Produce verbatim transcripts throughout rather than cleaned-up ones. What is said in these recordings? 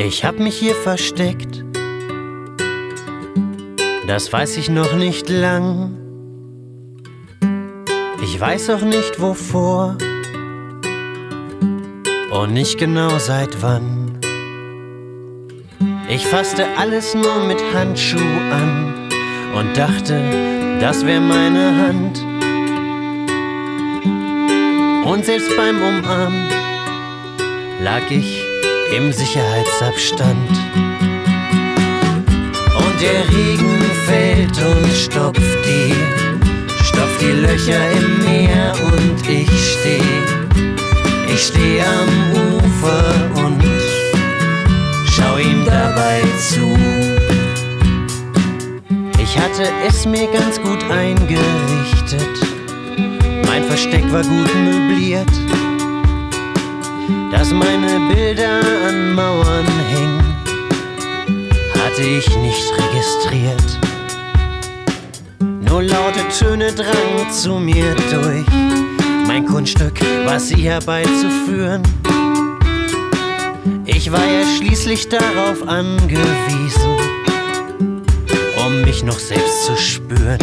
Ich hab mich hier versteckt, das weiß ich noch nicht lang. Ich weiß auch nicht wovor und nicht genau seit wann. Ich fasste alles nur mit Handschuh an und dachte, das wär meine Hand. Und selbst beim Umarmen lag ich im Sicherheitsabstand. Und der Regen fällt und stopft die, stopft die Löcher im Meer und ich steh, ich steh am Ufer und schau ihm dabei zu. Ich hatte es mir ganz gut eingerichtet, mein Versteck war gut möbliert, dass meine Bilder an Mauern hängen, hatte ich nicht registriert. Nur laute Töne drangen zu mir durch, mein Kunststück war sie herbeizuführen. Ich war ja schließlich darauf angewiesen, um mich noch selbst zu spüren.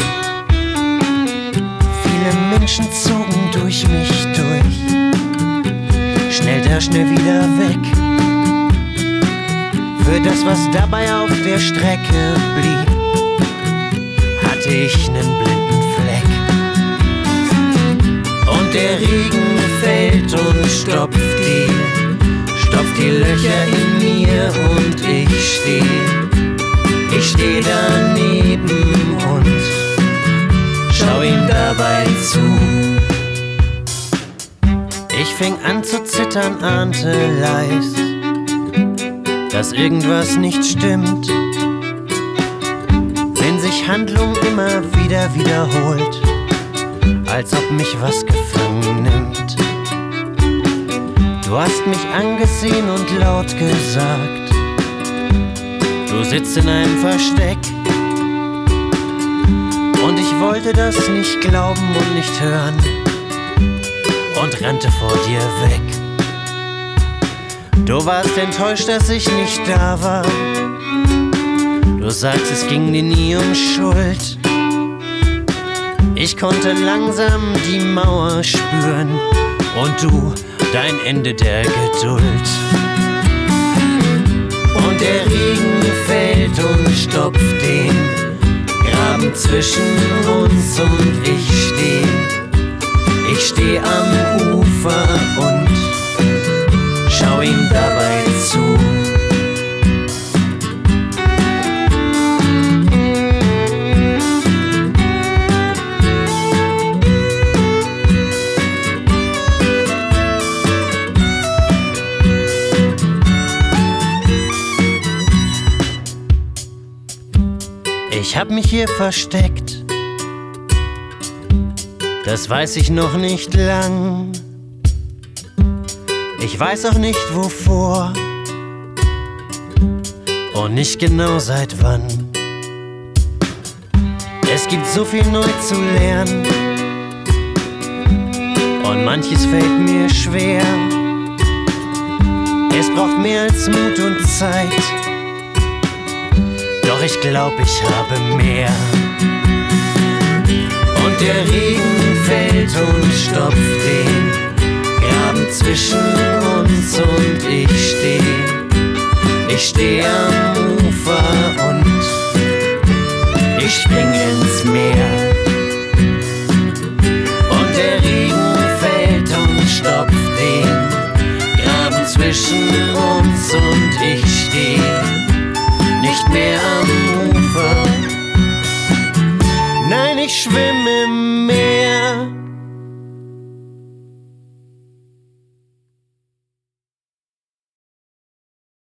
Viele Menschen zogen durch mich durch, schnell da, schnell wieder weg. Für das, was dabei auf der Strecke blieb, hatte ich nen blinden Fleck. Und der Regen fällt und stopft die, stopft die Löcher in mir und ich steh, ich steh daneben und schau ihm dabei zu. Ich fing an zu zittern, ahnte leis, dass irgendwas nicht stimmt, wenn sich Handlung immer wieder wiederholt, als ob mich was gefangen nimmt. Du hast mich angesehen und laut gesagt, du sitzt in einem Versteck. Und ich wollte das nicht glauben und nicht hören und rannte vor dir weg. Du warst enttäuscht, dass ich nicht da war. Du sagst, es ging dir nie um Schuld. Ich konnte langsam die Mauer spüren und du dein Ende der Geduld. Und der Regen fällt und stopft den Graben zwischen uns und ich steh, ich steh am Ufer und schau ihm dabei zu. Ich hab mich hier versteckt, das weiß ich noch nicht lang. Ich weiß auch nicht wovor und nicht genau seit wann. Es gibt so viel neu zu lernen und manches fällt mir schwer. Es braucht mehr als Mut und Zeit, doch ich glaub, ich habe mehr. Und der Regen fällt und stopft den Graben zwischen uns und ich steh, ich steh am Ufer und ich spring ins Meer. Und der Regen fällt und stopft den Graben zwischen uns und ich steh nicht mehr am Ufer, nein, ich schwimm im Meer.